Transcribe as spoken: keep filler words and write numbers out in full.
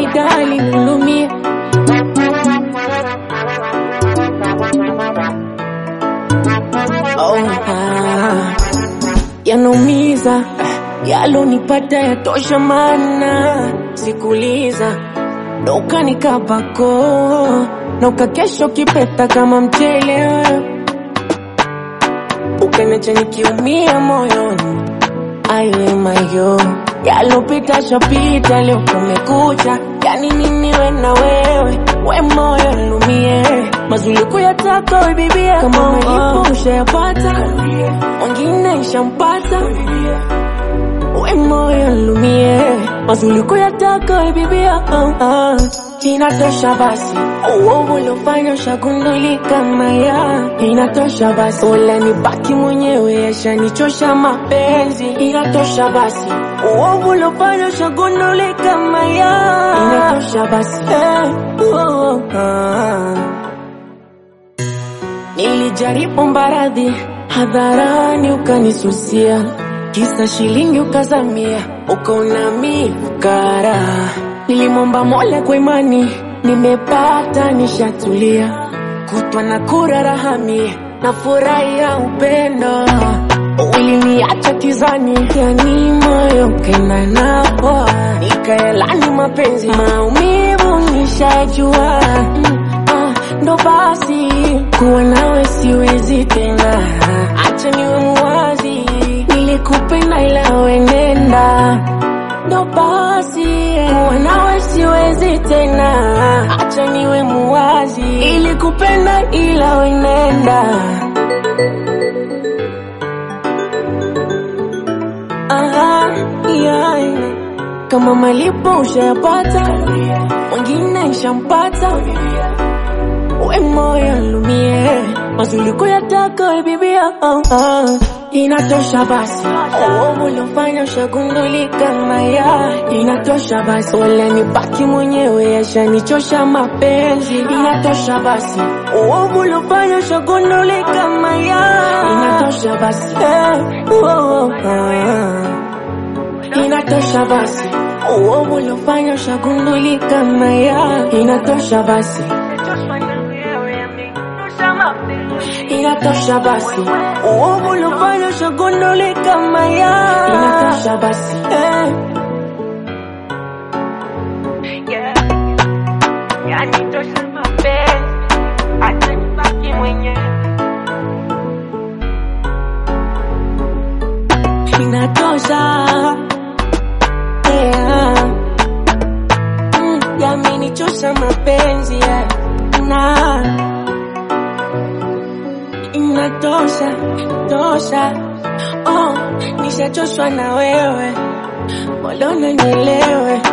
dali nihurumie. Oh, ah, yanaumiza, yalonipata yatosha mana sikuliza. Na ukanikabako, na ukakesho kipeta kama mchele. Ukaniacha nikiumia moyoni, aye mayo. Yalopita shapita, leo kumekucha. Yani nini we na wewe, we moyo nilumie. Mazuri kuyataka we bibia, kama malipo ushayapata, wengine ishampata. We moyo nilumie, mazuri kuyataka we bibia. uh, uh. Inatosha basi, uovu uliofanya ushagundulika maya. Inatosha basi, ula nibaki mwenyewe yashanichosha mapenzi. Inatosha basi, uovu uliofanya ushagundulika maya. Inatosha basi, eh, oh, oh, ah. Nilijaribu mbaradhi hadharani ukanisusia, kisa shilingi ukazamia, ukaona mi fukara. Nilimomba Mola kwa imani, nimepata nishatulia. Kutwa na kurarahamia, na furahia upendo. Uliniacha kizani, yani moyo kena napo. Nikaelani mapenzi, maumivu nishajua. Ah, ndo basi, kuwa nawe siwezi tena. Acha niwe muwazi, nilikupenda ila we nenda. Ndo basi, kuwa nawe siwezi tena. Acha niwe muwazi, nilikupenda ila we nenda. Aha, yeah. Kama malipo ushayapata, wengine ishampata. We moyo nilumie, mazuri kuyataka we bibia. uh, uh. Inatosha basi, uovu uliofanya ushagundulika maya. Inatosha basi, ula nibaki mwenyewe yashanichosha mapenzi. Inatosha basi, uovu uliofanya ushagundulika maya. Inatosha basi, eh, oh, oh, ah. Inatosha basi, uovu uliofanya ushagundulika maya. Inatosha basi, inatosha basi, uovu uliofanya ushagundulika maya. Inatosha basi, eh. Yeah. Yani tosha mapenzi, acha nibaki mwenyewe. Inatosha, yeah. Mm, yamenichosha mapenzi, yeah. Na inatosha, tosha. Oh, nishachoshwa na wewe, mbona nielewe.